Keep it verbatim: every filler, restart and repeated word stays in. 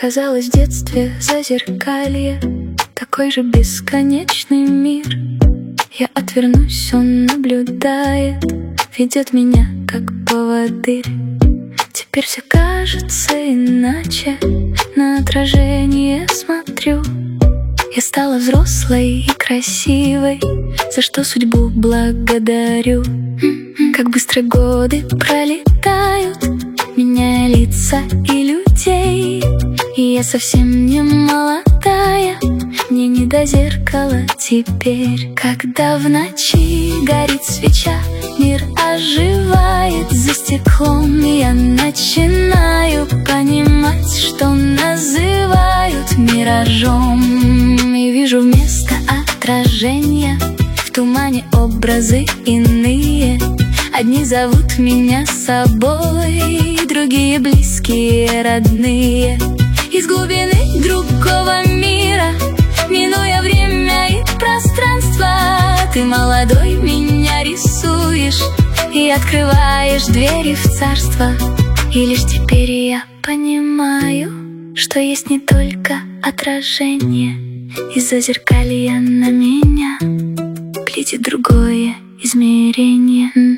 казалось в детстве зазеркалье, такой же бесконечный мир. Я отвернусь, он наблюдает, ведет меня как поводырь. Теперь все кажется иначе, на отражение смотрю. Я стала взрослой и красивой, за что судьбу благодарю. Как быстро годы пролетают, меняя лица и людей. И я совсем не молодая, мне не до зеркала теперь. Когда в ночи горит свеча, мир оживает за стеклом, и я начинаю понимать, что называют миражом. И вижу вместо отражения в тумане образы иные. Одни зовут меня с собой, другие близкие, родные. Из глубины другого мира, минуя время и пространство, ты молодой меня рисуешь и открываешь двери в царство. И лишь теперь я понимаю, что есть не только отражение, из-за зеркалья на меня глядит другое измерение.